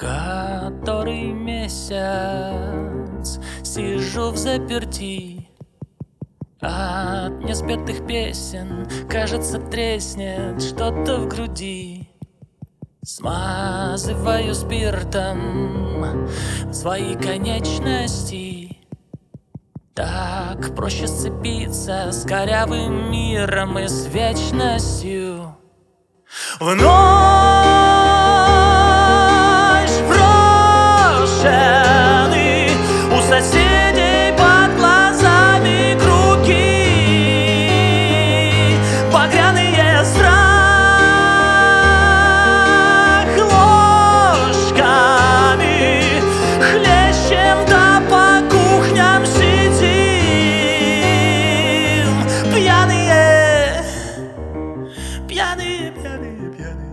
Который месяц сижу взаперти, от неспетых песен, кажется, треснет что-то в груди. Смазываю спиртом свои конечности. Так проще сцепиться с корявым миром и с вечностью. Вновь брошены у соседей под глазами круги, багряные страх ложками хлещем, да по кухням сидим, пьяные, пьяные, пьяные, пьяные.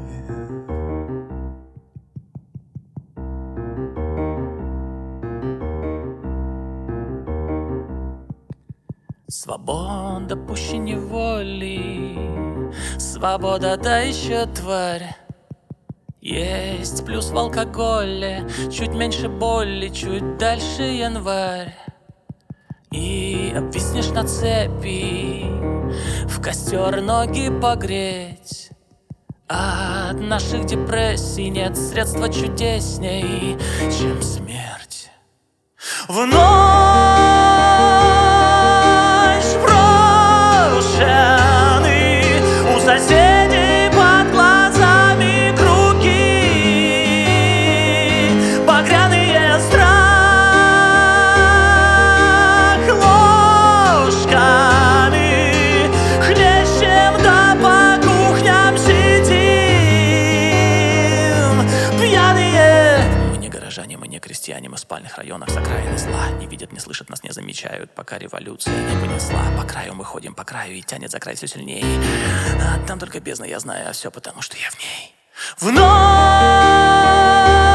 Свобода пуще неволи, свобода, да еще тварь. Есть плюс в алкоголе, чуть меньше боли, чуть дальше январь. И обвиснешь на цепи, в костер ноги погреть. От наших депрессий нет средства чудесней, чем смерть. Вновь брошены у соседей под глазами круги, багряные страх ложками хлещем, да по кухням сидим, пьяные. Мы не горожане, мы не крестьяне, мы в спальных районах с окраины зла. Не видят, не слышат, нас не замечают, пока революция не понесла. По краю мы ходим, по краю, и тянет за край все сильнее. А там только бездна, я знаю все, потому что я в ней. Вновь